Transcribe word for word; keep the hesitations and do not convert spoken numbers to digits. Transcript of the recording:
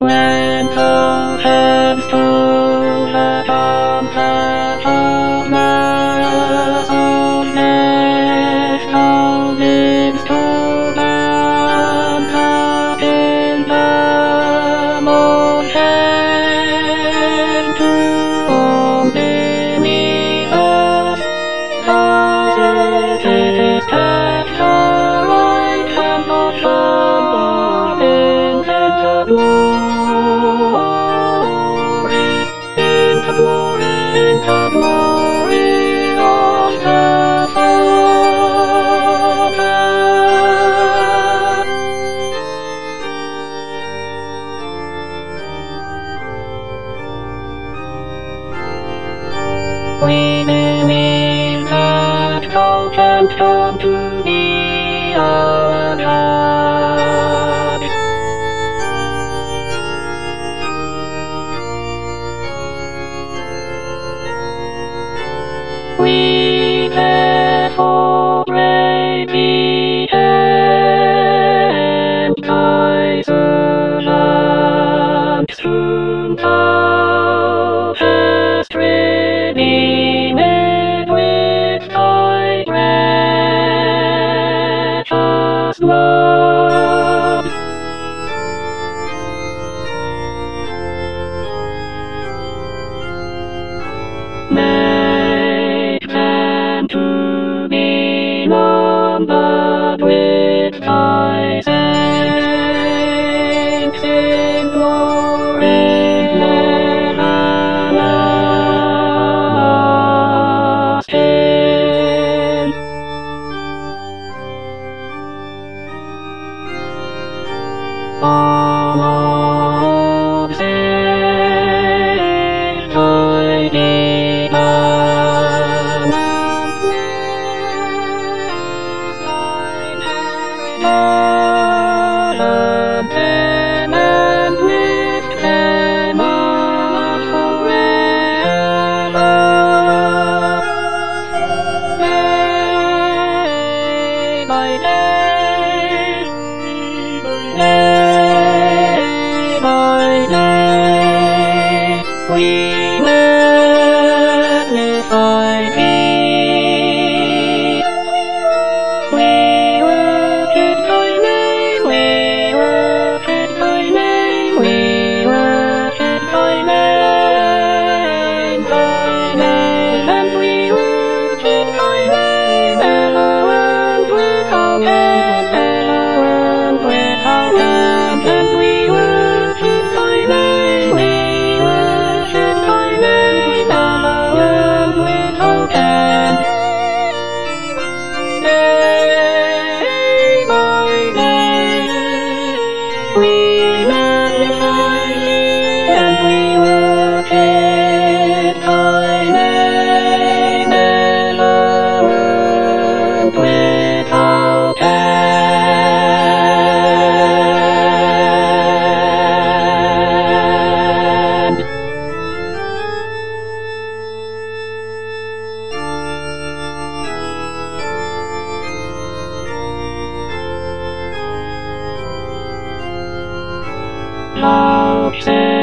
When all hands told upon the farmers, all next holdings told and up in the mountain to all believers. Cause it is kept right and not found into glory, into glory, into glory of the Father. We believe that God can come to be our God. We therefore pray thee, and Kaiser Land, whom thou hast redeemed with thy precious blood. Make them to be numbered with thy saints in glory everlasting. All of these thy deeds and bless thy parent them and lift them up forever. Day by day, day by day, we magnify thee. We worship thy name, we worship thy name, we worship thy name, thy name, and we worship thy name, Elohim without end, Elohim without end, and we worship thy name, we worship thy name, Elohim without end. Day by day, we magnify thee, and we worship thy name, Elohim without end. Loud